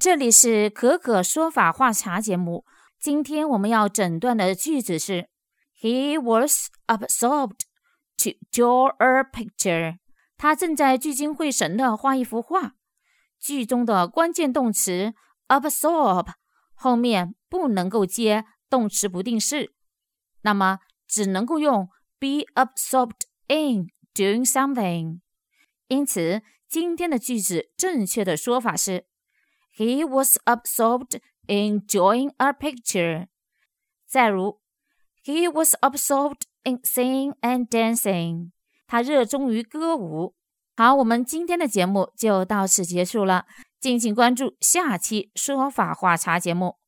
这里是可可说法话茶节目。今天我们要诊断的句子是 He was absorbed to draw a picture. 他正在聚精会神地画一幅画。句中的关键动词 absorb 后面不能够接动词不定式，那么只能够用 be absorbed in doing something。 因此今天的句子正确的说法是 He was absorbed in drawing a picture. 再如 He was absorbed in singing and dancing. 他热衷于歌舞。好，我们今天的节目就到此结束了，敬请关注下期说法话茶节目。